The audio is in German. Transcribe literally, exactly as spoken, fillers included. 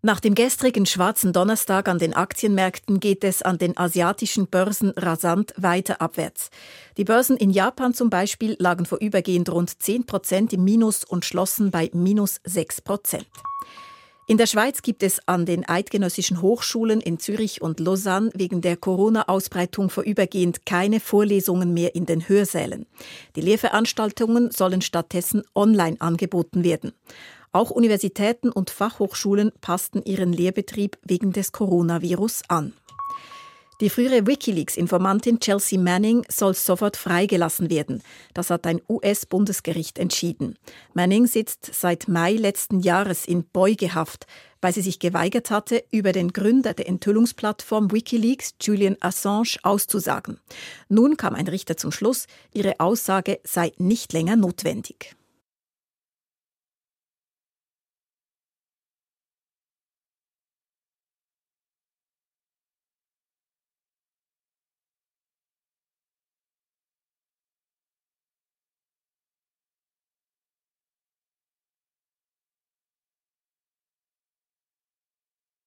Nach dem gestrigen schwarzen Donnerstag an den Aktienmärkten geht es an den asiatischen Börsen rasant weiter abwärts. Die Börsen in Japan zum Beispiel lagen vorübergehend rund zehn Prozent im Minus und schlossen bei minus sechs Prozent. In der Schweiz gibt es an den eidgenössischen Hochschulen in Zürich und Lausanne wegen der Corona-Ausbreitung vorübergehend keine Vorlesungen mehr in den Hörsälen. Die Lehrveranstaltungen sollen stattdessen online angeboten werden. Auch Universitäten und Fachhochschulen passten ihren Lehrbetrieb wegen des Coronavirus an. Die frühere WikiLeaks-Informantin Chelsea Manning soll sofort freigelassen werden. Das hat ein U S-Bundesgericht entschieden. Manning sitzt seit Mai letzten Jahres in Beugehaft, weil sie sich geweigert hatte, über den Gründer der Enthüllungsplattform WikiLeaks, Julian Assange, auszusagen. Nun kam ein Richter zum Schluss, ihre Aussage sei nicht länger notwendig.